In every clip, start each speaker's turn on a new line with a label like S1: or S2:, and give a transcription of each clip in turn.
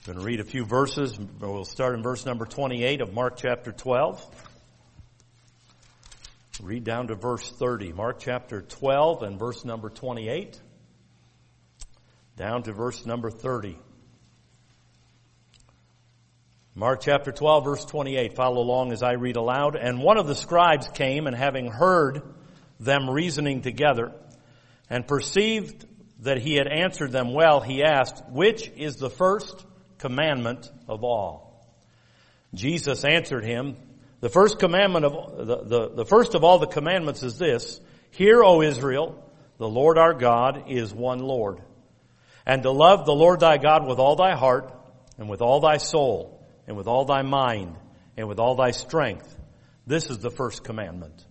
S1: I'm going to read a few verses. We'll start in verse number 28 of Mark chapter 12. Read down to verse 30. Mark chapter 12 and verse number 28. Down to verse number 30. Mark chapter 12, verse 28. Follow along as I read aloud. And one of the scribes came, and having heard them reasoning together, and perceived that he had answered them well, he asked, "Which is the first commandment of all?" Jesus answered him, "The first commandment of the first of all the commandments is this: Hear, O Israel, the Lord our God is one Lord, and to love the Lord thy God with all thy heart, and with all thy soul, and with all thy mind, and with all thy strength. This is the first commandment."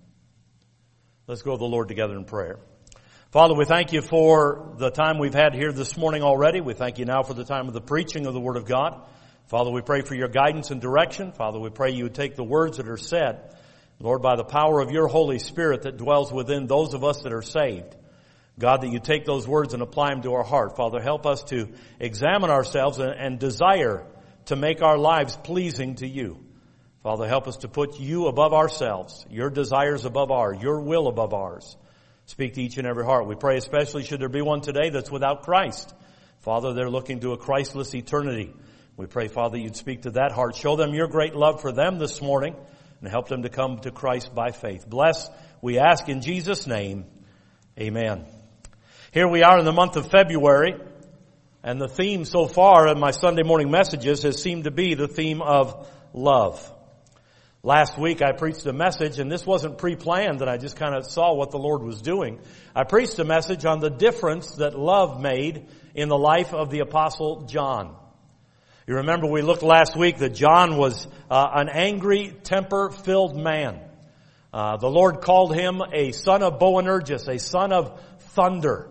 S1: Let's go to the Lord together in prayer. Father, we thank you for the time we've had here this morning already. We thank you now for the time of the preaching of the Word of God. Father, we pray for your guidance and direction. Father, we pray you would take the words that are said, Lord, by the power of your Holy Spirit that dwells within those of us that are saved. God, that you take those words and apply them to our heart. Father, help us to examine ourselves and desire to make our lives pleasing to you. Father, help us to put you above ourselves, your desires above ours, your will above ours. Speak to each and every heart. We pray especially should there be one today that's without Christ. Father, they're looking to a Christless eternity. We pray, Father, you'd speak to that heart. Show them your great love for them this morning and help them to come to Christ by faith. Bless, we ask in Jesus' name. Amen. Here we are in the month of February, and the theme so far in my Sunday morning messages has seemed to be the theme of love. Last week I preached a message, and this wasn't pre-planned, and I just kind of saw what the Lord was doing. I preached a message on the difference that love made in the life of the Apostle John. You remember we looked last week that John was an angry, temper-filled man. The Lord called him a son of Boanerges, a son of thunder.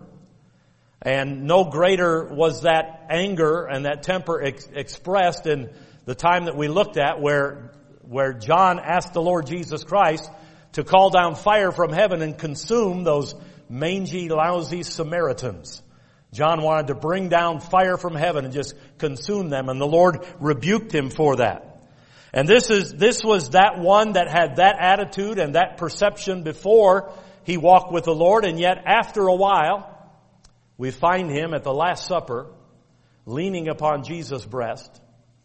S1: And no greater was that anger and that temper expressed in the time that we looked at where John asked the Lord Jesus Christ to call down fire from heaven and consume those mangy, lousy Samaritans. John wanted to bring down fire from heaven and just consume them, and the Lord rebuked him for that. And this was that one that had that attitude and that perception before he walked with the Lord, and yet after a while, we find him at the Last Supper leaning upon Jesus' breast.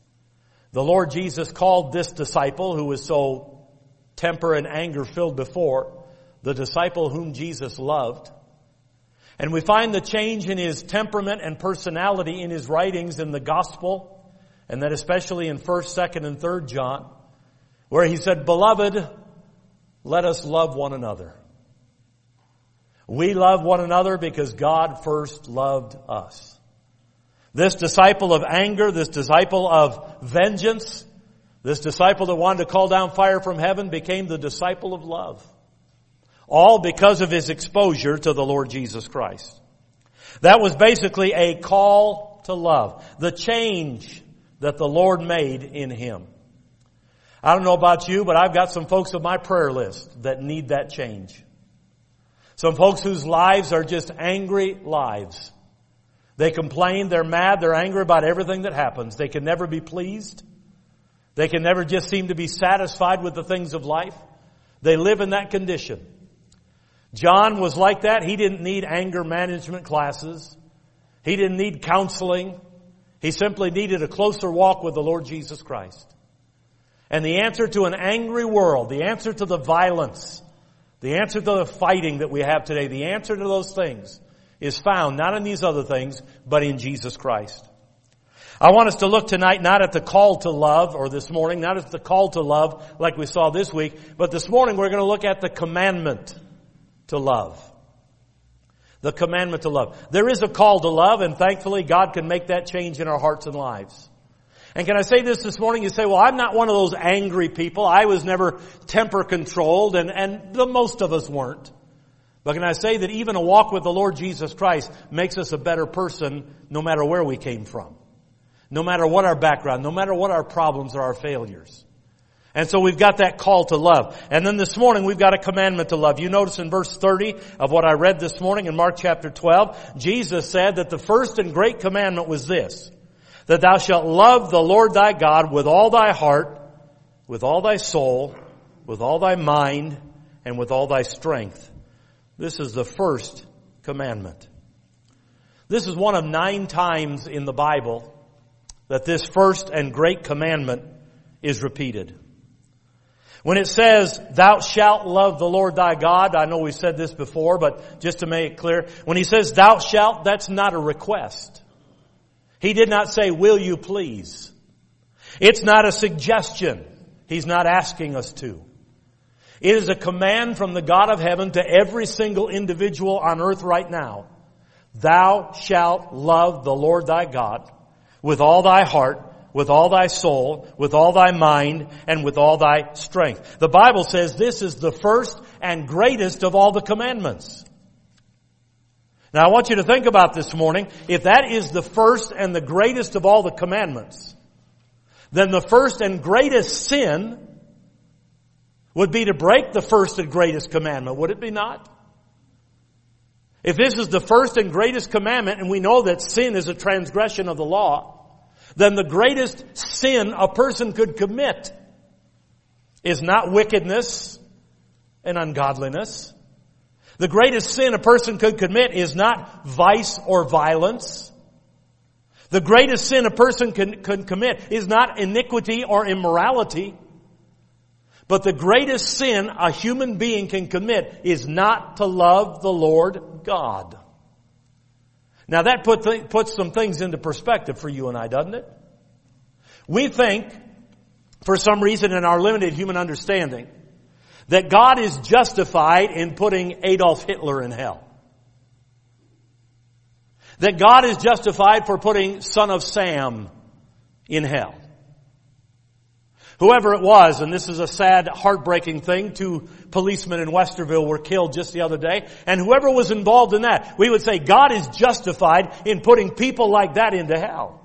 S1: The Lord Jesus called this disciple, who was so temper and anger filled before, the disciple whom Jesus loved. And we find the change in his temperament and personality in his writings in the gospel, and that especially in 1st, 2nd, and 3rd John, where he said, "Beloved, let us love one another. We love one another because God first loved us." This disciple of anger, this disciple of vengeance, this disciple that wanted to call down fire from heaven became the disciple of love. All because of his exposure to the Lord Jesus Christ. That was basically a call to love. The change that the Lord made in him. I don't know about you, but I've got some folks on my prayer list that need that change. Some folks whose lives are just angry lives. They complain, they're mad, they're angry about everything that happens. They can never be pleased. They can never just seem to be satisfied with the things of life. They live in that condition. John was like that. He didn't need anger management classes. He didn't need counseling. He simply needed a closer walk with the Lord Jesus Christ. And the answer to an angry world, the answer to the violence, the answer to the fighting that we have today, the answer to those things is found not in these other things, but in Jesus Christ. I want us to look tonight not at the call to love, or this morning, not at the call to love like we saw this week, but this morning we're going to look at the commandment to love. The commandment to love. There is a call to love, and thankfully God can make that change in our hearts and lives. And can I say this morning? You say, well, I'm not one of those angry people. I was never temper controlled, and the most of us weren't. But can I say that even a walk with the Lord Jesus Christ makes us a better person no matter where we came from. No matter what our background, no matter what our problems or our failures. And so we've got that call to love. And then this morning we've got a commandment to love. You notice in verse 30 of what I read this morning in Mark chapter 12, Jesus said that the first and great commandment was this: that thou shalt love the Lord thy God with all thy heart, with all thy soul, with all thy mind, and with all thy strength. This is the first commandment. This is one of 9 times in the Bible that this first and great commandment is repeated. When it says, thou shalt love the Lord thy God, I know we've said this before, but just to make it clear, when he says thou shalt, that's not a request. He did not say, will you please? It's not a suggestion. He's not asking us to. It is a command from the God of heaven to every single individual on earth right now. Thou shalt love the Lord thy God with all thy heart, with all thy soul, with all thy mind, and with all thy strength. The Bible says this is the first and greatest of all the commandments. Now I want you to think about this morning. If that is the first and the greatest of all the commandments, then the first and greatest sin would be to break the first and greatest commandment, would it be not? If this is the first and greatest commandment, and we know that sin is a transgression of the law, then the greatest sin a person could commit is not wickedness and ungodliness. The greatest sin a person could commit is not vice or violence. The greatest sin a person can commit is not iniquity or immorality. But the greatest sin a human being can commit is not to love the Lord God. Now that puts some things into perspective for you and I, doesn't it? We think, for some reason in our limited human understanding, that God is justified in putting Adolf Hitler in hell. That God is justified for putting Son of Sam in hell. Whoever it was, and this is a sad, heartbreaking thing, 2 policemen in Westerville were killed just the other day, and whoever was involved in that, we would say God is justified in putting people like that into hell.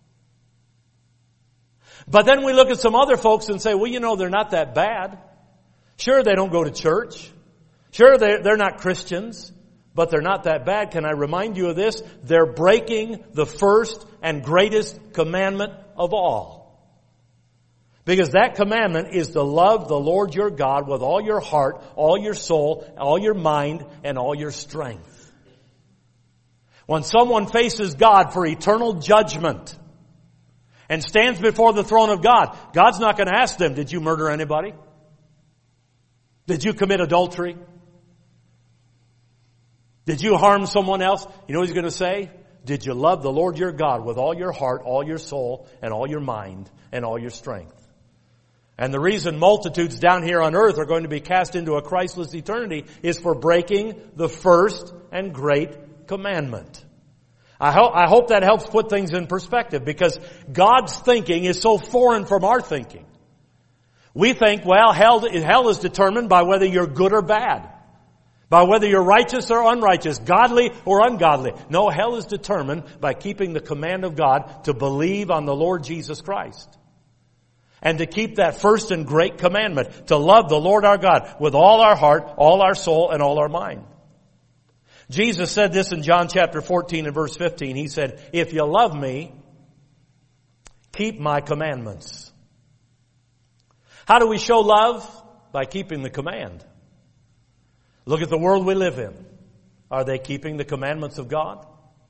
S1: But then we look at some other folks and say, well, you know, they're not that bad. Sure, they don't go to church. Sure, they're not Christians, but they're not that bad. Can I remind you of this? They're breaking the first and greatest commandment of all. Because that commandment is to love the Lord your God with all your heart, all your soul, all your mind, and all your strength. When someone faces God for eternal judgment and stands before the throne of God, God's not going to ask them, did you murder anybody? Did you commit adultery? Did you harm someone else? You know what he's going to say? Did you love the Lord your God with all your heart, all your soul, and all your mind, and all your strength? And the reason multitudes down here on earth are going to be cast into a Christless eternity is for breaking the first and great commandment. I hope that helps put things in perspective, because God's thinking is so foreign from our thinking. We think, well, hell is determined by whether you're good or bad, by whether you're righteous or unrighteous, godly or ungodly. No, hell is determined by keeping the command of God to believe on the Lord Jesus Christ. And to keep that first and great commandment, to love the Lord our God with all our heart, all our soul, and all our mind. Jesus said this in John chapter 14 and verse 15. He said, if you love me, keep my commandments. How do we show love? By keeping the command. Look at the world we live in. Are they keeping the commandments of God?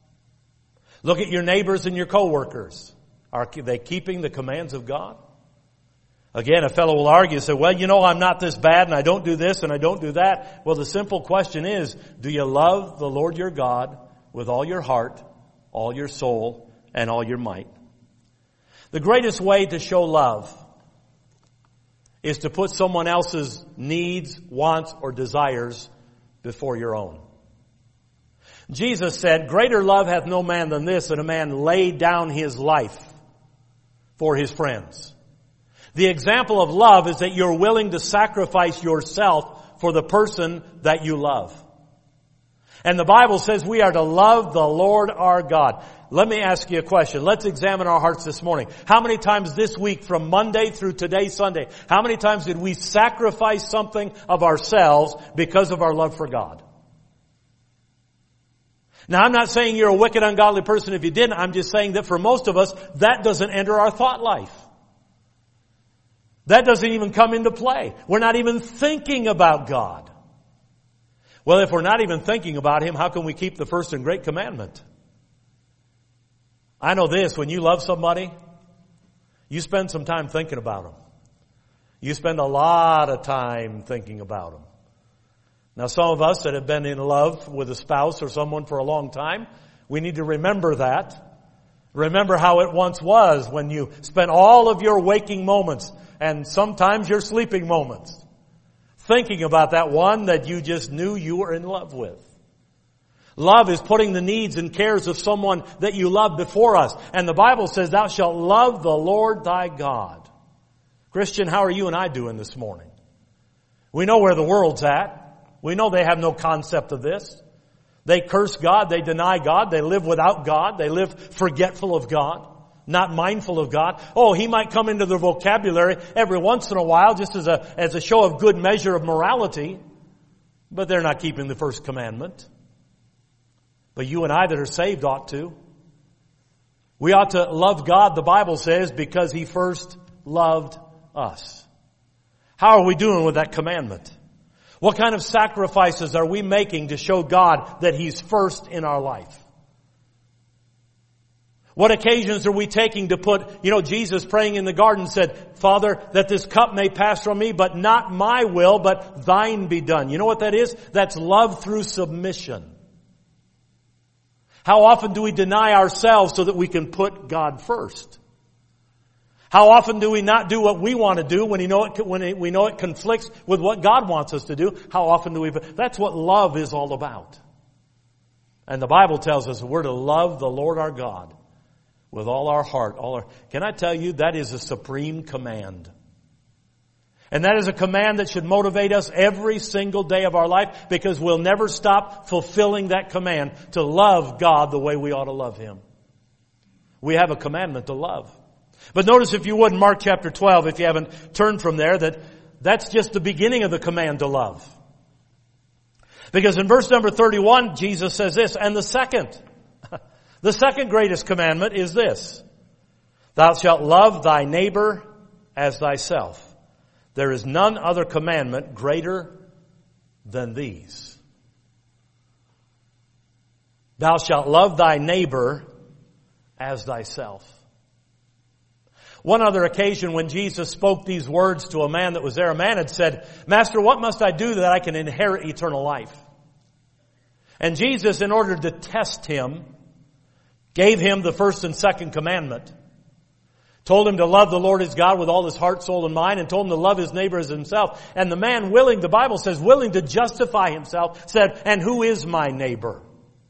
S1: Look at your neighbors and your co-workers. Are they keeping the commands of God? Again, a fellow will argue and say, well, you know, I'm not this bad and I don't do this and I don't do that. Well, the simple question is, do you love the Lord your God with all your heart, all your soul, and all your might? The greatest way to show love is to put someone else's needs, wants, or desires before your own. Jesus said, greater love hath no man than this, that a man lay down his life for his friends. The example of love is that you're willing to sacrifice yourself for the person that you love. And the Bible says we are to love the Lord our God. Let me ask you a question. Let's examine our hearts this morning. How many times this week, from Monday through today, Sunday, how many times did we sacrifice something of ourselves because of our love for God? Now, I'm not saying you're a wicked, ungodly person if you didn't. I'm just saying that for most of us, that doesn't enter our thought life. That doesn't even come into play. We're not even thinking about God. Well, if we're not even thinking about Him, how can we keep the first and great commandment? I know this, when you love somebody, you spend some time thinking about them. You spend a lot of time thinking about them. Now, some of us that have been in love with a spouse or someone for a long time, we need to remember that. Remember how it once was when you spent all of your waking moments and sometimes your sleeping moments thinking about that one that you just knew you were in love with. Love is putting the needs and cares of someone that you love before us. And the Bible says, thou shalt love the Lord thy God. Christian, how are you and I doing this morning? We know where the world's at. We know they have no concept of this. They curse God. They deny God. They live without God. They live forgetful of God, not mindful of God. Oh, He might come into their vocabulary every once in a while just as a show of good measure of morality, but they're not keeping the first commandment. But you and I that are saved ought to. We ought to love God, the Bible says, because He first loved us. How are we doing with that commandment? What kind of sacrifices are we making to show God that He's first in our life? What occasions are we taking to put, Jesus praying in the garden said, Father, that this cup may pass from me, but not my will, but thine be done. You know what that is? That's love through submission. How often do we deny ourselves so that we can put God first? How often do we not do what we want to do when we know it conflicts with what God wants us to do? How often do we? That's what love is all about. And the Bible tells us we're to love the Lord our God with all our heart. Can I tell you, that is a supreme command. And that is a command that should motivate us every single day of our life, because we'll never stop fulfilling that command to love God the way we ought to love Him. We have a commandment to love. But notice, if you would, in Mark chapter 12, if you haven't turned from there, that's just the beginning of the command to love. Because in verse number 31, Jesus says this, and the second greatest commandment is this: thou shalt love thy neighbor as thyself. There is none other commandment greater than these. Thou shalt love thy neighbor as thyself. One other occasion when Jesus spoke these words to a man that was there, a man had said, Master, what must I do that I can inherit eternal life? And Jesus, in order to test him, gave him the first and second commandment. Told him to love the Lord his God with all his heart, soul, and mind, and told him to love his neighbor as himself. And the man willing, the Bible says, willing to justify himself, said, and who is my neighbor?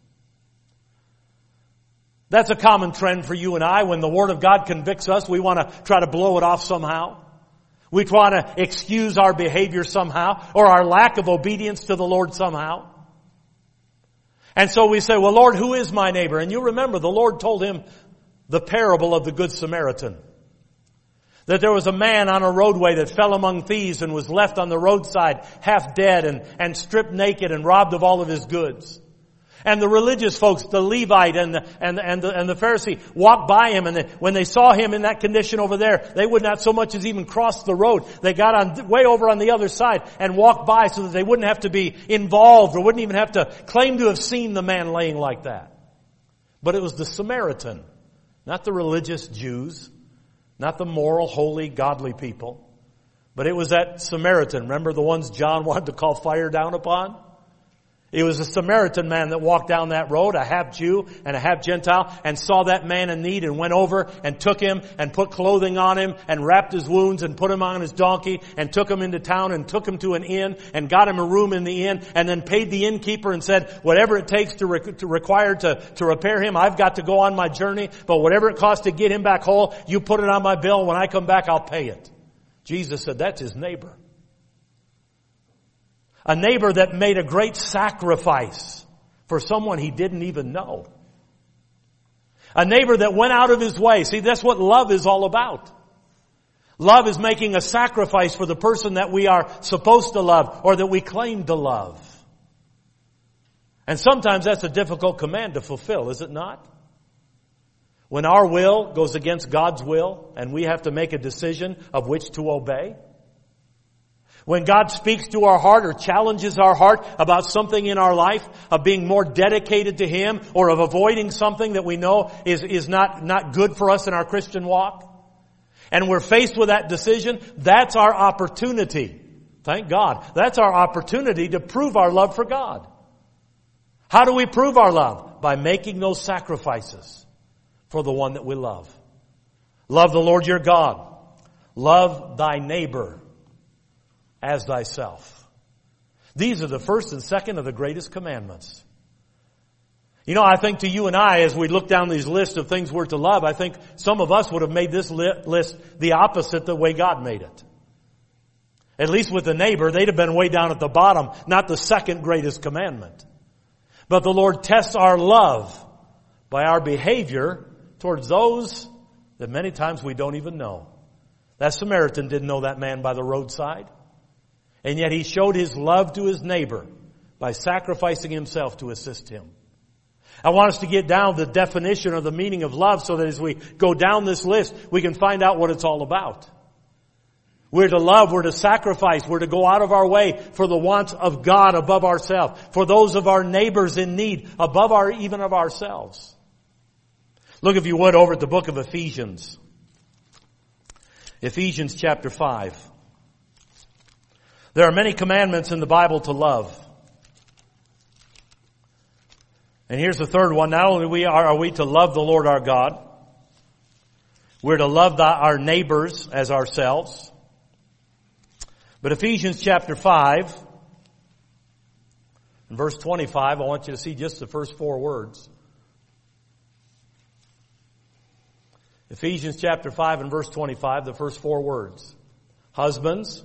S1: That's a common trend for you and I. When the Word of God convicts us, we want to try to blow it off somehow. We try to excuse our behavior somehow, or our lack of obedience to the Lord somehow. And so we say, well, Lord, who is my neighbor? And you remember the Lord told him the parable of the Good Samaritan. That there was a man on a roadway that fell among thieves and was left on the roadside half dead and stripped naked and robbed of all of his goods. And the religious folks, the Levite and the Pharisee, walked by him, and when they saw him in that condition over there, they would not so much as even cross the road. They got on way over on the other side and walked by so that they wouldn't have to be involved or wouldn't even have to claim to have seen the man laying like that. But it was the Samaritan, not the religious Jews, not the moral, holy, godly people, but it was that Samaritan. Remember the ones John wanted to call fire down upon? It was a Samaritan man that walked down that road, a half Jew and a half Gentile, and saw that man in need and went over and took him and put clothing on him and wrapped his wounds and put him on his donkey and took him into town and took him to an inn and got him a room in the inn and then paid the innkeeper and said, whatever it takes to repair him, I've got to go on my journey, but whatever it costs to get him back whole, you put it on my bill. When I come back, I'll pay it. Jesus said, that's his neighbor. A neighbor that made a great sacrifice for someone he didn't even know. A neighbor that went out of his way. See, that's what love is all about. Love is making a sacrifice for the person that we are supposed to love or that we claim to love. And sometimes that's a difficult command to fulfill, is it not? When our will goes against God's will and we have to make a decision of which to obey. When God speaks to our heart or challenges our heart about something in our life, of being more dedicated to Him or of avoiding something that we know is not good for us in our Christian walk, and we're faced with that decision, that's our opportunity. Thank God. That's our opportunity to prove our love for God. How do we prove our love? By making those sacrifices for the one that we love. Love the Lord your God. Love thy neighbor as thyself. These are the first and second of the greatest commandments. You know, I think to you and I, as we look down these lists of things we're to love, I think some of us would have made this list the opposite the way God made it. At least with the neighbor, they'd have been way down at the bottom, not the second greatest commandment. But the Lord tests our love by our behavior towards those that many times we don't even know. That Samaritan didn't know that man by the roadside. And yet he showed his love to his neighbor by sacrificing himself to assist him. I want us to get down the definition or the meaning of love so that as we go down this list, we can find out what it's all about. We're to love, we're to sacrifice, we're to go out of our way for the wants of God above ourselves, for those of our neighbors in need above even of ourselves. Look, if you would, over at the book of Ephesians. Ephesians chapter 5. There are many commandments in the Bible to love. And here's the third one. Not only are we to love the Lord our God, we're to love our neighbors as ourselves. But Ephesians chapter 5, and verse 25, I want you to see just the first 4 words. Ephesians chapter 5 and verse 25, the first 4 words. Husbands,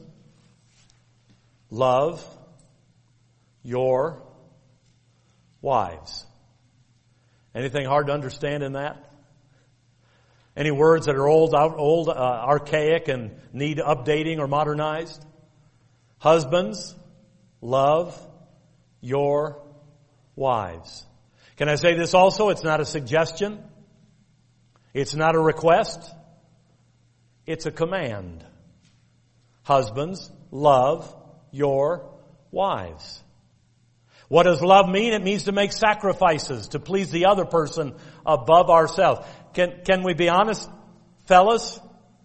S1: love your wives. Anything hard to understand in that? Any words that are old, archaic, and need updating or modernized? Husbands, love your wives. Can I say this also? It's not a suggestion. It's not a request. It's a command. Husbands, love your wives. What does love mean? It means to make sacrifices, to please the other person above ourselves. Can we be honest, fellas?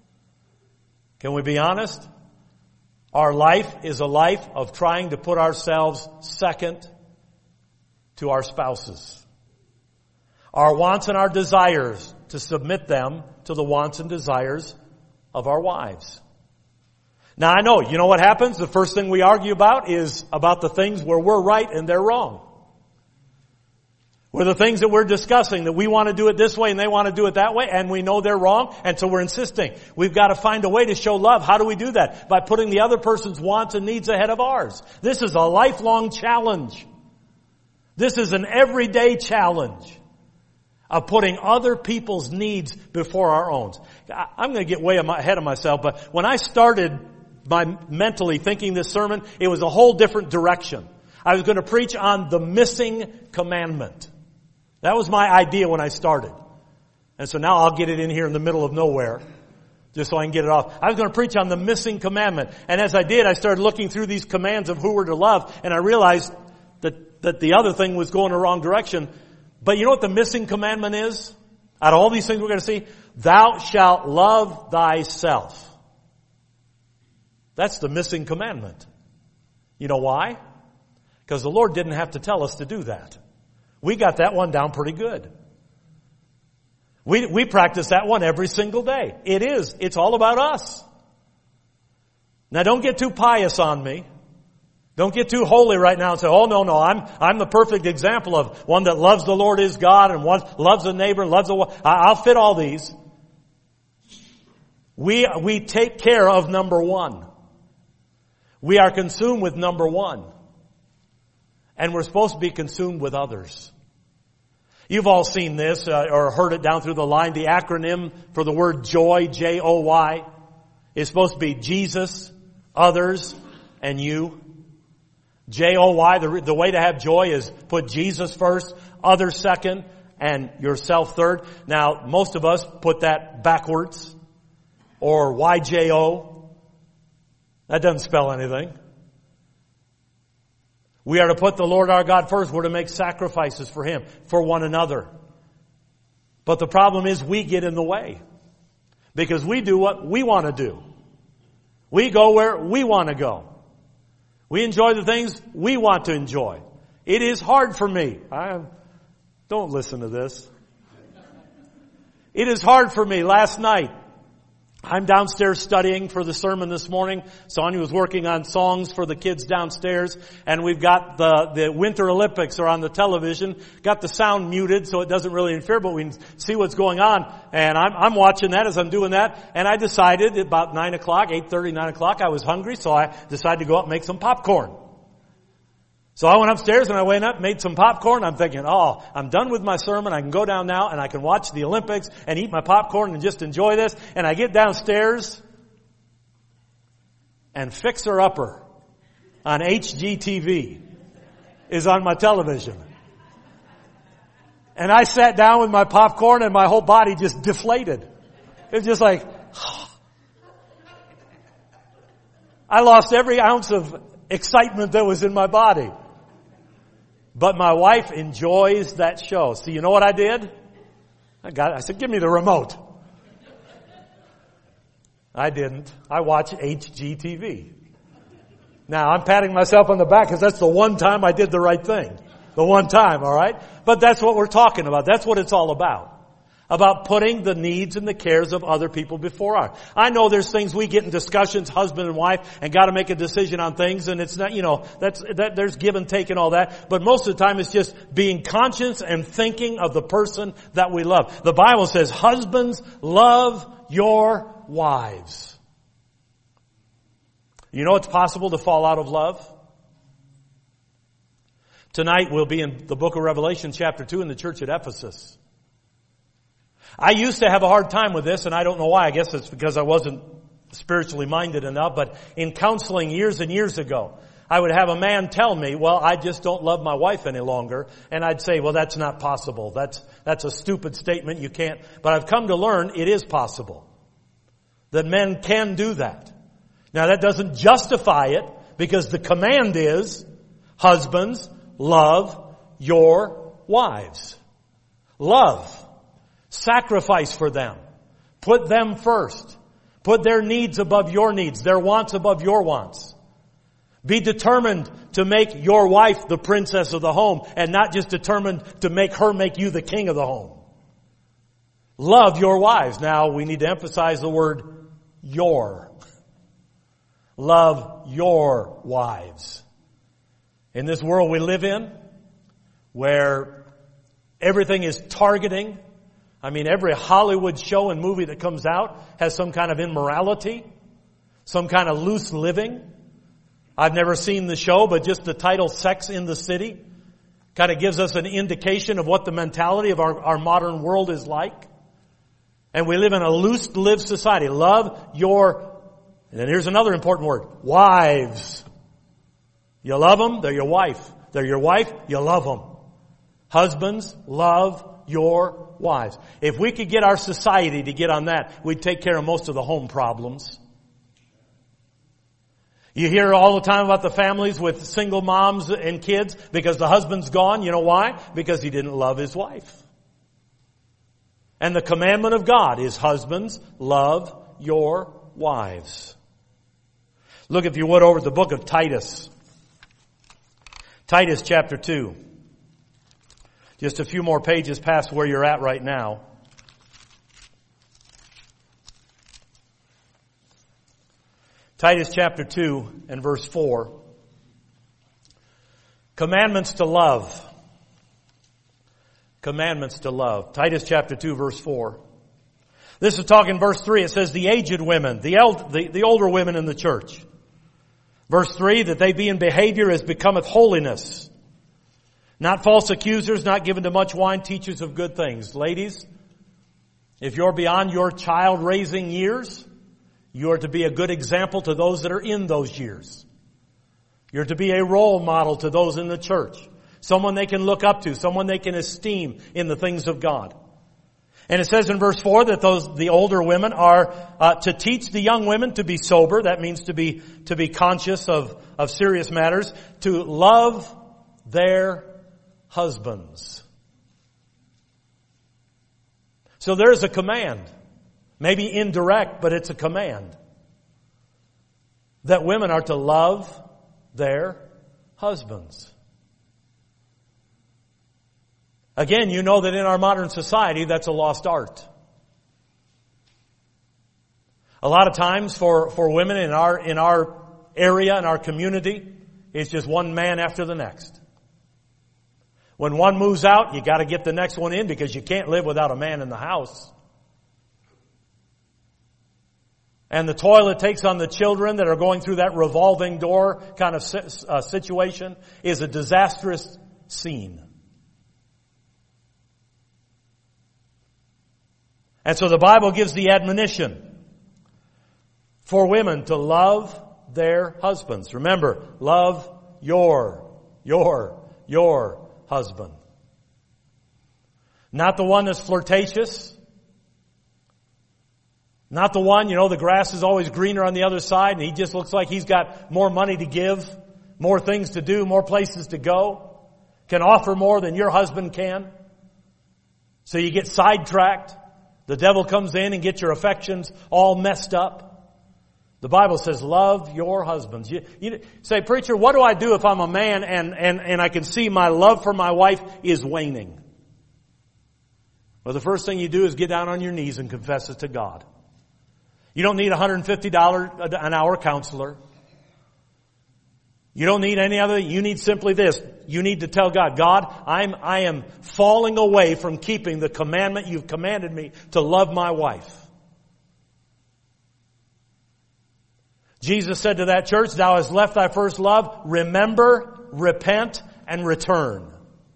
S1: Can we be honest? Our life is a life of trying to put ourselves second to our spouses. Our wants and our desires, to submit them to the wants and desires of our wives. Now I know, you know what happens? The first thing we argue about is about the things where we're right and they're wrong. Where the things that we're discussing, that we want to do it this way and they want to do it that way, and we know they're wrong, and so we're insisting. We've got to find a way to show love. How do we do that? By putting the other person's wants and needs ahead of ours. This is a lifelong challenge. This is an everyday challenge of putting other people's needs before our own. I'm going to get way ahead of myself, but when I started by mentally thinking this sermon, it was a whole different direction. I was going to preach on the missing commandment. That was my idea when I started. And so now I'll get it in here in the middle of nowhere, just so I can get it off. I was going to preach on the missing commandment. And as I did, I started looking through these commands of who we're to love, and I realized that the other thing was going the wrong direction. But you know what the missing commandment is? Out of all these things we're going to see, thou shalt love thyself. That's the missing commandment. You know why? Because the Lord didn't have to tell us to do that. We got that one down pretty good. We practice that one every single day. It's all about us. Now don't get too pious on me. Don't get too holy right now and say, oh no, I'm the perfect example of one that loves the Lord his God and one loves the neighbor and loves the one. I'll fit all these. We take care of number one. We are consumed with number one. And we're supposed to be consumed with others. You've all seen this or heard it down through the line. The acronym for the word joy, J-O-Y, is supposed to be Jesus, others, and you. J-O-Y, the way to have joy is put Jesus first, others second, and yourself third. Now, most of us put that backwards. Or Y-J-O. That doesn't spell anything. We are to put the Lord our God first. We're to make sacrifices for Him, for one another. But the problem is we get in the way. Because we do what we want to do. We go where we want to go. We enjoy the things we want to enjoy. It is hard for me. Don't listen to this. It is hard for me. Last night, I'm downstairs studying for the sermon this morning. Sonia was working on songs for the kids downstairs, and we've got the Winter Olympics are on the television. Got the sound muted so it doesn't really interfere, but we can see what's going on. And I'm watching that as I'm doing that, and I decided about 9 o'clock, 8:30, 9 o'clock, I was hungry, so I decided to go up and make some popcorn. So I went upstairs and I went up, made some popcorn. I'm thinking, I'm done with my sermon. I can go down now and I can watch the Olympics and eat my popcorn and just enjoy this. And I get downstairs and Fixer Upper on HGTV is on my television. And I sat down with my popcorn and my whole body just deflated. It was just like, I lost every ounce of excitement that was in my body. But my wife enjoys that show. So you know what I did? I said, give me the remote. I didn't. I watch HGTV. Now, I'm patting myself on the back because that's the one time I did the right thing. The one time, all right? But that's what we're talking about. That's what it's all about. About putting the needs and the cares of other people before ours. I know there's things we get in discussions, husband and wife, and got to make a decision on things, and it's not, there's give and take and all that. But most of the time it's just being conscious and thinking of the person that we love. The Bible says, husbands, love your wives. You know it's possible to fall out of love? Tonight we'll be in the book of Revelation chapter 2 in the church at Ephesus. I used to have a hard time with this, and I don't know why. I guess it's because I wasn't spiritually minded enough. But in counseling years and years ago, I would have a man tell me, well, I just don't love my wife any longer. And I'd say, well, that's not possible. That's a stupid statement. You can't. But I've come to learn it is possible. That men can do that. Now, that doesn't justify it, because the command is, husbands, love your wives. Love. Sacrifice for them. Put them first. Put their needs above your needs, their wants above your wants. Be determined to make your wife the princess of the home, and not just determined to make her make you the king of the home. Love your wives. Now, we need to emphasize the word your. Love your wives. In this world we live in, where everything is targeting. I mean, every Hollywood show and movie that comes out has some kind of immorality, some kind of loose living. I've never seen the show, but just the title Sex in the City kind of gives us an indication of what the mentality of our modern world is like. And we live in a loose-lived society. Love your, and then here's another important word, wives. You love them, they're your wife. They're your wife, you love them. Husbands, love your wives. If we could get our society to get on that, we'd take care of most of the home problems. You hear all the time about the families with single moms and kids because the husband's gone. You know why? Because he didn't love his wife. And the commandment of God is, husbands, love your wives. Look, if you would, over at the book of Titus. Titus chapter 2. Just a few more pages past where you're at right now. Titus chapter 2 and verse 4. Commandments to love. Commandments to love. Titus chapter 2 verse 4. This is talking verse 3. It says the aged women, the older women in the church. Verse 3, that they be in behavior as becometh holiness. Not false accusers, not given to much wine, teachers of good things. Ladies, if you're beyond your child raising years, you are to be a good example to those that are in those years. You're to be a role model to those in the church. Someone they can look up to. Someone they can esteem in the things of God. And it says in verse 4 that the older women are to teach the young women to be sober. That means to be conscious of serious matters. To love their husbands. So there's a command. Maybe indirect, but it's a command. That women are to love their husbands. Again, you know that in our modern society, that's a lost art. A lot of times for women in our area, in our community, it's just one man after the next. When one moves out, you got to get the next one in because you can't live without a man in the house. And the toll it takes on the children that are going through that revolving door kind of situation is a disastrous scene. And so the Bible gives the admonition for women to love their husbands. Remember, love your husband. Not the one that's flirtatious. Not the one, the grass is always greener on the other side and he just looks like he's got more money to give, more things to do, more places to go, can offer more than your husband can. So you get sidetracked. The devil comes in and gets your affections all messed up. The Bible says, love your husbands. You say, preacher, what do I do if I'm a man and I can see my love for my wife is waning? Well, the first thing you do is get down on your knees and confess it to God. You don't need a $150 an hour counselor. You don't need any other. You need simply this. You need to tell God, God, I am falling away from keeping the commandment you've commanded me to love my wife. Jesus said to that church, thou hast left thy first love. Remember, repent, and return.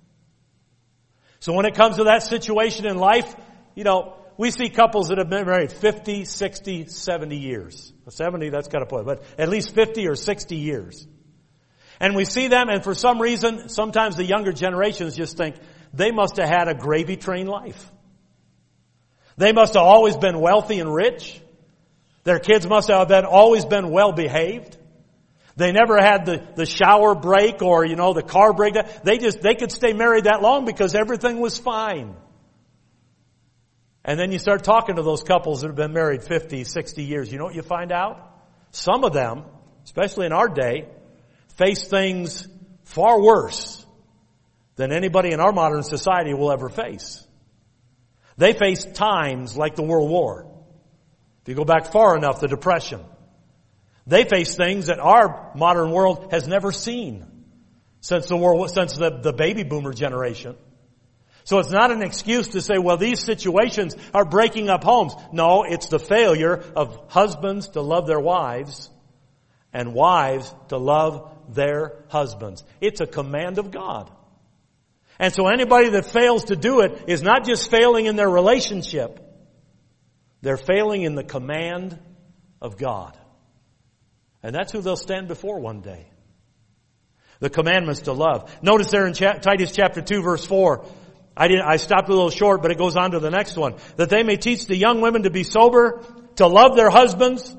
S1: So when it comes to that situation in life, we see couples that have been married 50, 60, 70 years. 70, that's kind of point, but at least 50 or 60 years. And we see them, and for some reason, sometimes the younger generations just think they must have had a gravy train life. They must have always been wealthy and rich. Their kids must have always been well behaved. They never had the shower break or, the car break. They could stay married that long because everything was fine. And then you start talking to those couples that have been married 50, 60 years. You know what you find out? Some of them, especially in our day, face things far worse than anybody in our modern society will ever face. They face times like the World War. If you go back far enough, the Depression. They face things that our modern world has never seen since the baby boomer generation. So it's not an excuse to say, well, these situations are breaking up homes. No, it's the failure of husbands to love their wives and wives to love their husbands. It's a command of God. And so anybody that fails to do it is not just failing in their relationship. They're failing in the command of God. And that's who they'll stand before one day. The commandments to love. Notice there in Titus chapter 2 verse 4. I stopped a little short, but it goes on to the next one. That they may teach the young women to be sober, to love their husbands,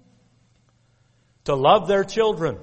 S1: to love their children.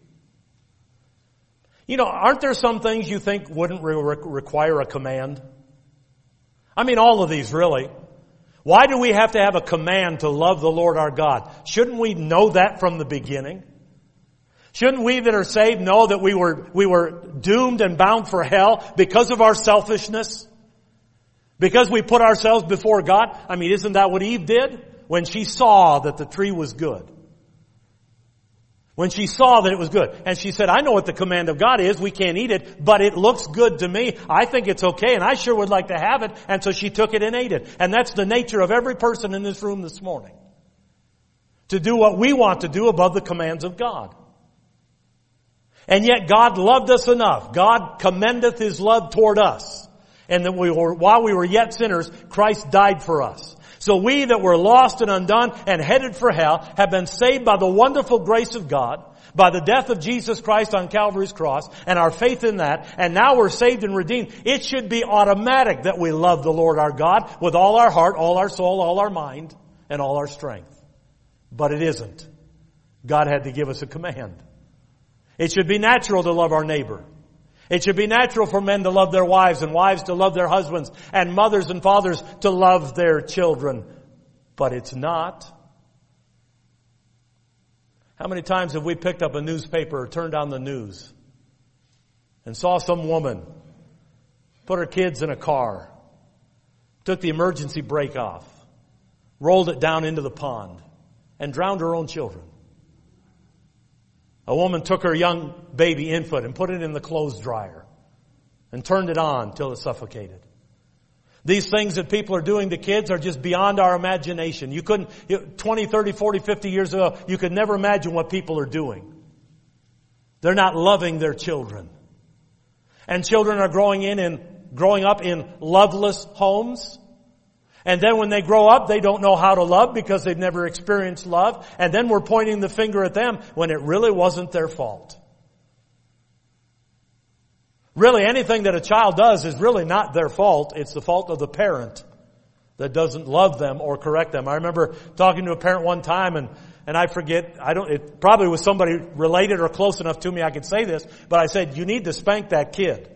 S1: Aren't there some things you think wouldn't require a command? I mean, all of these really. Why do we have to have a command to love the Lord our God? Shouldn't we know that from the beginning? Shouldn't we that are saved know that we were doomed and bound for hell because of our selfishness? Because we put ourselves before God? I mean, isn't that what Eve did when she saw that the tree was good? When she saw that it was good. And she said, I know what the command of God is. We can't eat it, but it looks good to me. I think it's okay, and I sure would like to have it. And so she took it and ate it. And that's the nature of every person in this room this morning. To do what we want to do above the commands of God. And yet God loved us enough. God commendeth His love toward us. And that while we were yet sinners, Christ died for us. So we that were lost and undone and headed for hell have been saved by the wonderful grace of God, by the death of Jesus Christ on Calvary's cross and our faith in that, and now we're saved and redeemed, it should be automatic that we love the Lord our God with all our heart, all our soul, all our mind, and all our strength. But it isn't. God had to give us a command. It should be natural to love our neighbor. It should be natural for men to love their wives and wives to love their husbands and mothers and fathers to love their children. But it's not. How many times have we picked up a newspaper or turned on the news and saw some woman put her kids in a car, took the emergency brake off, rolled it down into the pond, and drowned her own children? A woman took her young baby infant and put it in the clothes dryer and turned it on till it suffocated. These things that people are doing to kids are just beyond our imagination. 20, 30, 40, 50 years ago, you could never imagine what people are doing. They're not loving their children. And children are growing up in loveless homes. And then when they grow up, they don't know how to love because they've never experienced love. And then we're pointing the finger at them when it really wasn't their fault. Really, anything that a child does is really not their fault. It's the fault of the parent that doesn't love them or correct them. I remember talking to a parent one time and I forget, it probably was somebody related or close enough to me I could say this, but I said, you need to spank that kid.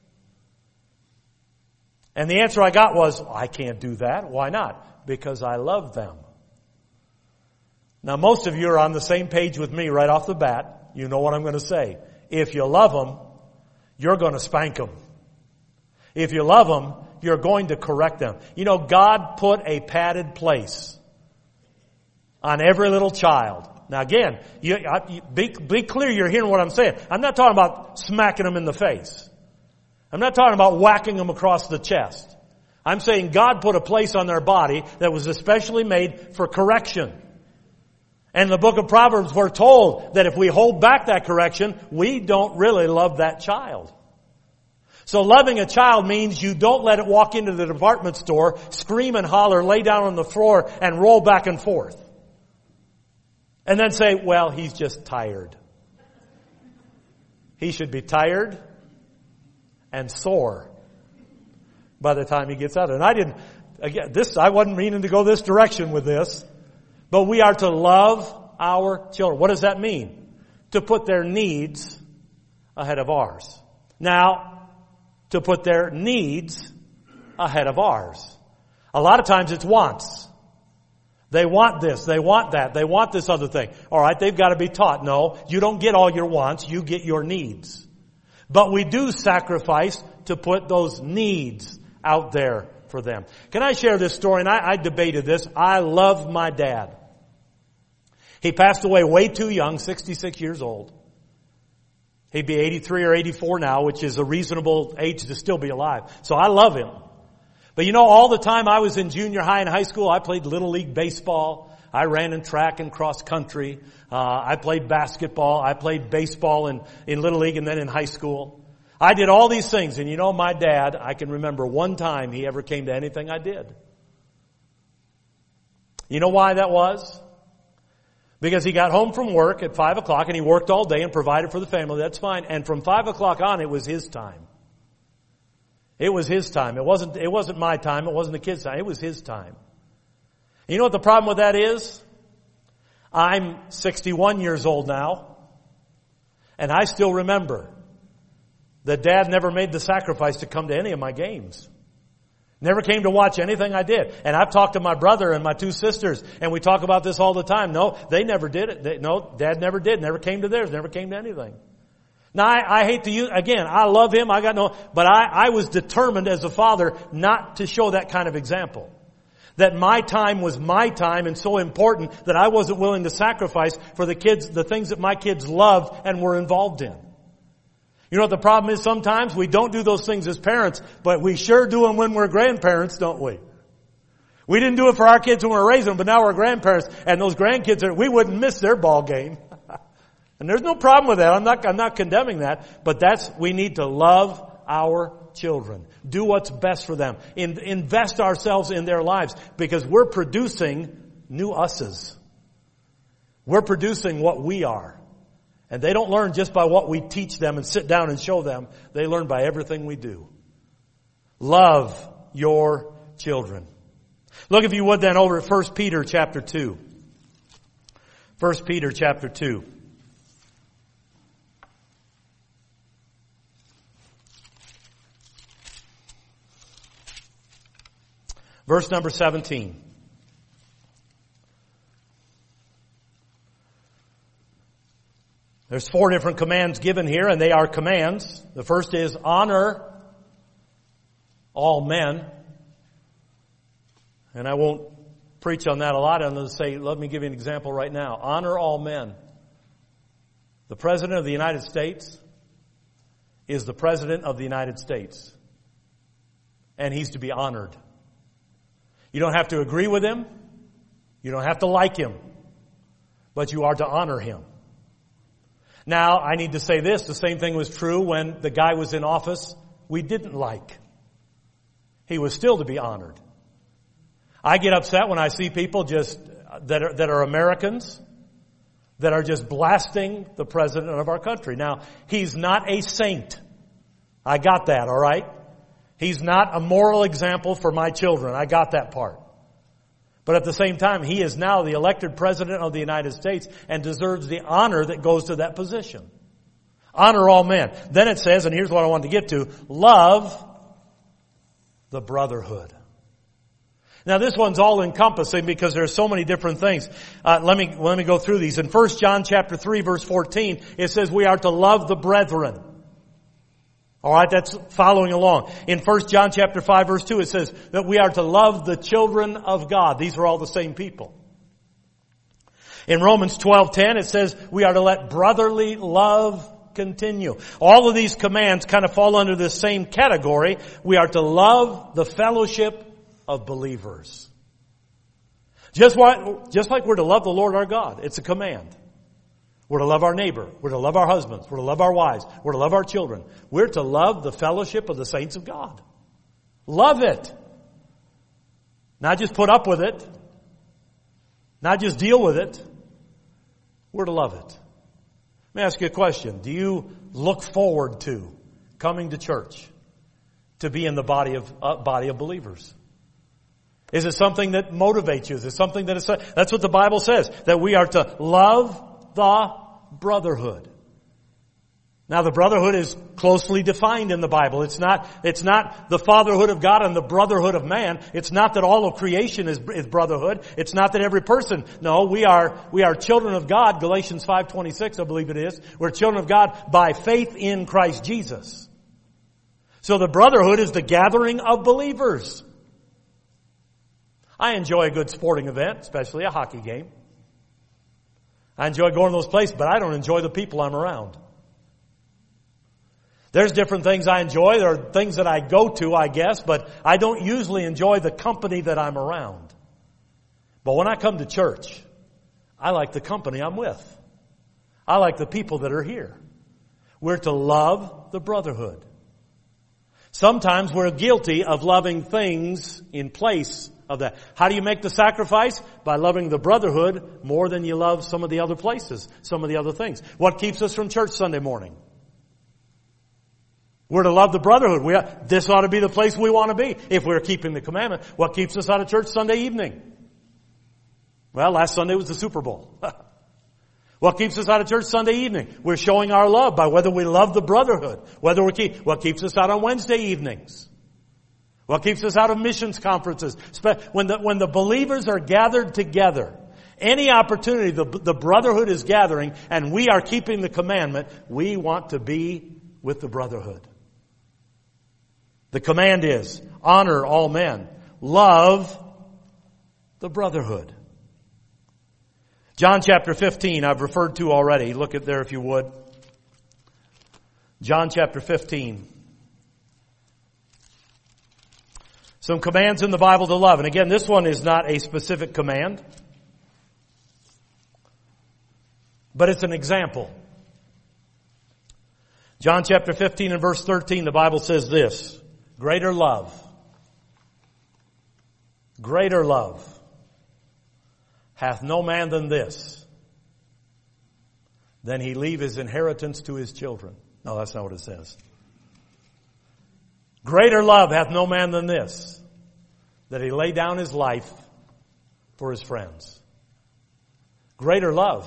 S1: And the answer I got was, I can't do that. Why not? Because I love them. Now, most of you are on the same page with me right off the bat. You know what I'm going to say. If you love them, you're going to spank them. If you love them, you're going to correct them. You know, God put a padded place on every little child. Now again, be clear you're hearing what I'm saying. I'm not talking about smacking them in the face. I'm not talking about whacking them across the chest. I'm saying God put a place on their body that was especially made for correction. And in the book of Proverbs, we're told that if we hold back that correction, we don't really love that child. So loving a child means you don't let it walk into the department store, scream and holler, lay down on the floor, and roll back and forth. And then say, well, he's just tired. He should be tired and sore by the time he gets out. And I wasn't meaning to go this direction with this, but we are to love our children. What does that mean? To put their needs ahead of ours. Now, to put their needs ahead of ours. A lot of times it's wants. They want this, they want that, they want this other thing. All right, they've got to be taught. No, you don't get all your wants, you get your needs. But we do sacrifice to put those needs out there for them. Can I share this story? And I debated this. I love my dad. He passed away way too young, 66 years old. He'd be 83 or 84 now, which is a reasonable age to still be alive. So I love him. But you know, all the time I was in junior high and high school, I played Little League baseball. I ran in track and cross country. I played basketball. I played baseball in Little League and then in high school. I did all these things. And you know, my dad, I can remember one time he ever came to anything I did. You know why that was? Because he got home from work at 5 o'clock and he worked all day and provided for the family. That's fine. And from 5 o'clock on, it was his time. It was his time. It wasn't my time. It wasn't the kids' time. It was his time. You know what the problem with that is? I'm 61 years old now, and I still remember that Dad never made the sacrifice to come to any of my games. Never came to watch anything I did. And I've talked to my brother and my two sisters, and we talk about this all the time. No, they never did it. No, Dad never did. Never came to theirs. Never came to anything. Now, I hate to use, again, I love him. But I was determined as a father not to show that kind of example. That my time was my time and so important that I wasn't willing to sacrifice for the kids, the things that my kids loved and were involved in. You know what the problem is? Sometimes we don't do those things as parents, but we sure do them when we're grandparents, don't we? We didn't do it for our kids when we were raising them, but now we're grandparents, and those grandkids, we wouldn't miss their ball game. And there's no problem with that. I'm not condemning that, but we need to love our children. Do what's best for them. Invest ourselves in their lives because we're producing new us's. We're producing what we are. And they don't learn just by what we teach them and sit down and show them. They learn by everything we do. Love your children. Look, if you would, then over at 1 Peter chapter 2. 1 Peter chapter 2. Verse number 17. There's 4 different commands given here, and they are commands. The first is honor all men. And I won't preach on that a lot. I'm going to say, let me give you an example right now. Honor all men. The President of the United States is the President of the United States. And he's to be honored. You don't have to agree with him. You don't have to like him. But you are to honor him. Now, I need to say this. The same thing was true when the guy was in office we didn't like. He was still to be honored. I get upset when I see people just that are Americans that are just blasting the president of our country. Now, he's not a saint. I got that, all right? He's not a moral example for my children. I got that part. But at the same time, he is now the elected president of the United States and deserves the honor that goes to that position. Honor all men. Then it says, and here's what I want to get to, love the brotherhood. Now this one's all encompassing because there's so many different things. Let me go through these. In 1 John chapter 3 verse 14, it says we are to love the brethren. All right, that's following along. In 1 John chapter 5 verse 2, it says that we are to love the children of God. These are all the same people. In Romans 12:10, it says we are to let brotherly love continue. All of these commands kind of fall under this same category. We are to love the fellowship of believers. Just like we're to love the Lord our God. It's a command. We're to love our neighbor. We're to love our husbands. We're to love our wives. We're to love our children. We're to love the fellowship of the saints of God. Love it. Not just put up with it. Not just deal with it. We're to love it. Let me ask you a question. Do you look forward to coming to church to be in the body of believers? Is it something that motivates you? Is it something that is, that's what the Bible says, that we are to love the brotherhood. Now the brotherhood is closely defined in the Bible. It's not the fatherhood of God and the brotherhood of man. It's not that all of creation is brotherhood. It's not that every person. No, we are children of God. Galatians 5:26, I believe it is. We're children of God by faith in Christ Jesus. So the brotherhood is the gathering of believers. I enjoy a good sporting event, especially a hockey game. I enjoy going to those places, but I don't enjoy the people I'm around. There's different things I enjoy. There are things that I go to, I guess, but I don't usually enjoy the company that I'm around. But when I come to church, I like the company I'm with. I like the people that are here. We're to love the brotherhood. Sometimes we're guilty of loving things in place of that. How do you make the sacrifice? By loving the brotherhood more than you love some of the other places, some of the other things. What keeps us from church Sunday morning? We're to love the brotherhood. This ought to be the place we want to be if we're keeping the commandment. What keeps us out of church Sunday evening? Well, last Sunday was the Super Bowl. What keeps us out of church Sunday evening? We're showing our love by whether we love the brotherhood. What keeps us out on Wednesday evenings? What keeps us out of missions conferences? When the believers are gathered together, any opportunity the brotherhood is gathering and we are keeping the commandment, we want to be with the brotherhood. The command is, honor all men. Love the brotherhood. John chapter 15, I've referred to already. Look at there if you would. John chapter 15. Some commands in the Bible to love. And again, this one is not a specific command, but it's an example. John chapter 15 and verse 13, the Bible says this, greater love hath no man than this, then he leave his inheritance to his children. No, that's not what it says. Greater love hath no man than this, that he lay down his life for his friends. Greater love.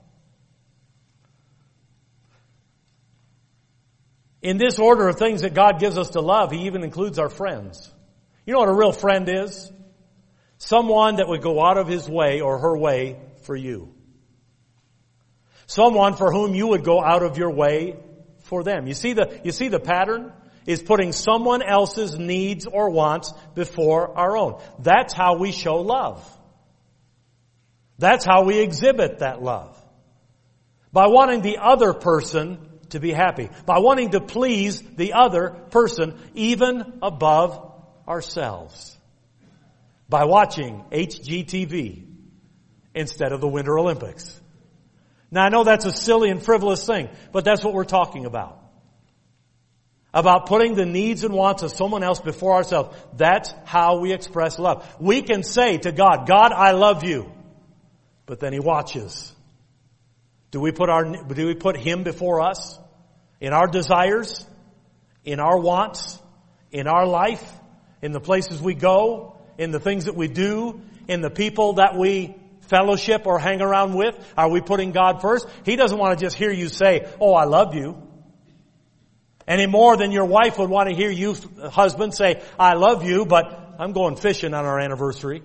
S1: In this order of things that God gives us to love, he even includes our friends. You know what a real friend is? Someone that would go out of his way or her way for you. Someone for whom you would go out of your way for them. You see the pattern? Is putting someone else's needs or wants before our own. That's how we show love. That's how we exhibit that love. By wanting the other person to be happy. By wanting to please the other person even above ourselves. By watching HGTV instead of the Winter Olympics. Now I know that's a silly and frivolous thing, but that's what we're talking about. About putting the needs and wants of someone else before ourselves. That's how we express love. We can say to God, God, I love you. But then he watches. Do we put him before us? In our desires? In our wants? In our life? In the places we go? In the things that we do? In the people that we fellowship or hang around with? Are we putting God first? He doesn't want to just hear you say, oh, I love you. Any more than your wife would want to hear you, husband, say, I love you, but I'm going fishing on our anniversary.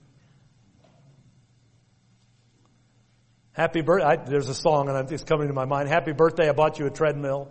S1: Happy birthday. There's a song and it's coming to my mind. Happy birthday, I bought you a treadmill.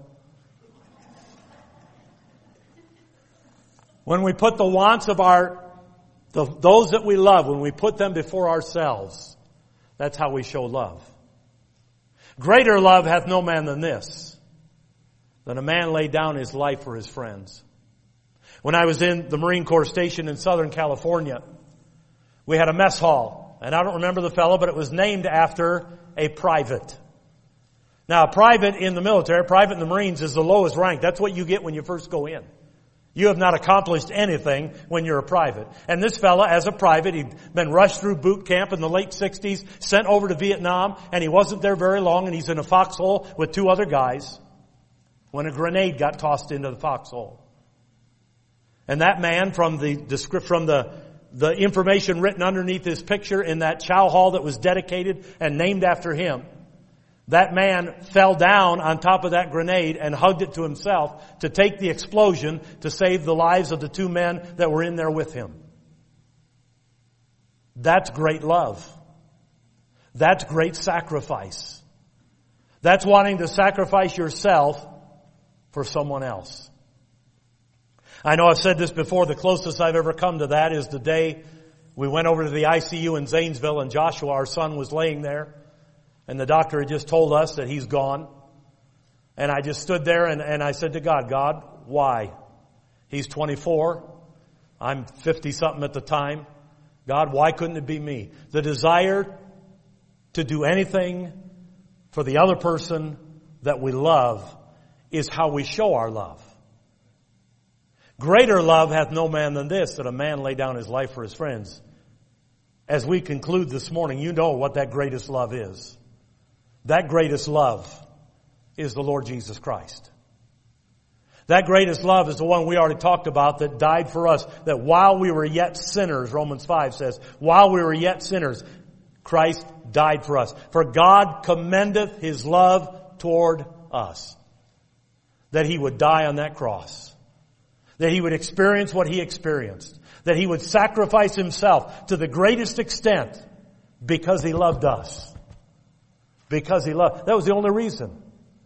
S1: When we put the wants of those that we love, when we put them before ourselves, that's how we show love. Greater love hath no man than this, that a man lay down his life for his friends. When I was in the Marine Corps station in Southern California, we had a mess hall. And I don't remember the fellow, but it was named after a private. Now, a private in the military, private in the Marines is the lowest rank. That's what you get when you first go in. You have not accomplished anything when you're a private. And this fella, as a private, he'd been rushed through boot camp in the late 60s, sent over to Vietnam, and he wasn't there very long, and he's in a foxhole with two other guys when a grenade got tossed into the foxhole. And that man, from the information written underneath his picture in that chow hall that was dedicated and named after him, that man fell down on top of that grenade and hugged it to himself to take the explosion to save the lives of the two men that were in there with him. That's great love. That's great sacrifice. That's wanting to sacrifice yourself for someone else. I know I've said this before, the closest I've ever come to that is the day we went over to the ICU in Zanesville and Joshua, our son, was laying there. And the doctor had just told us that he's gone. And I just stood there and I said to God, God, why? He's 24. I'm 50-something at the time. God, why couldn't it be me? The desire to do anything for the other person that we love is how we show our love. Greater love hath no man than this, that a man lay down his life for his friends. As we conclude this morning, you know what that greatest love is. That greatest love is the Lord Jesus Christ. That greatest love is the one we already talked about that died for us, that while we were yet sinners, Romans 5 says, while we were yet sinners, Christ died for us. For God commendeth his love toward us, that he would die on that cross, that he would experience what he experienced, that he would sacrifice himself to the greatest extent because he loved us. Because he loved. That was the only reason.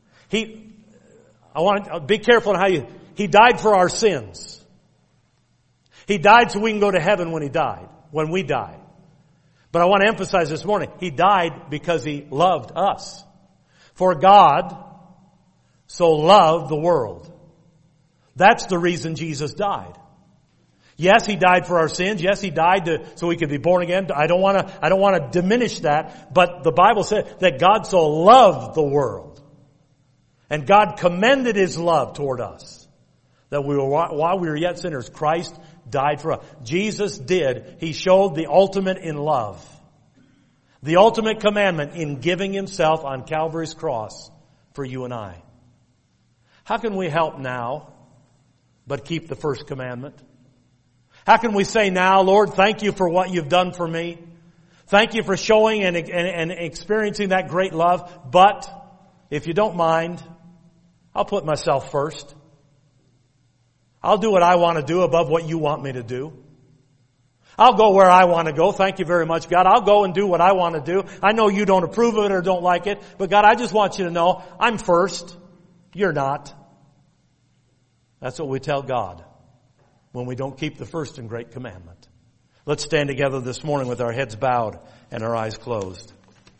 S1: I want to be careful on how he died for our sins. He died so we can go to heaven when we died. But I want to emphasize this morning, he died because he loved us. For God so loved the world. That's the reason Jesus died. Yes, he died for our sins. Yes, he died so we could be born again. I don't want to diminish that, but the Bible said that God so loved the world. And God commended his love toward us. That while we were yet sinners, Christ died for us. Jesus did. He showed the ultimate in love. The ultimate commandment in giving Himself on Calvary's cross for you and I. How can we help now but keep the first commandment? How can we say now, Lord, thank you for what you've done for me. Thank you for showing and experiencing that great love. But if you don't mind, I'll put myself first. I'll do what I want to do above what you want me to do. I'll go where I want to go. Thank you very much, God. I'll go and do what I want to do. I know you don't approve of it or don't like it. But God, I just want you to know I'm first. You're not. That's what we tell God when we don't keep the first and great commandment. Let's stand together this morning with our heads bowed and our eyes closed.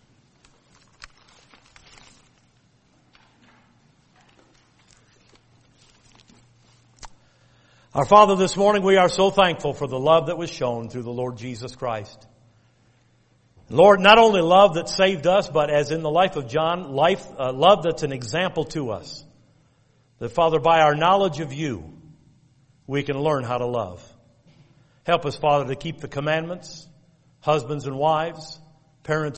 S1: Our Father, this morning we are so thankful for the love that was shown through the Lord Jesus Christ. Lord, not only love that saved us, but as in the life of John, love that's an example to us. That, Father, by our knowledge of you, we can learn how to love. Help us, Father, to keep the commandments, husbands and wives, parents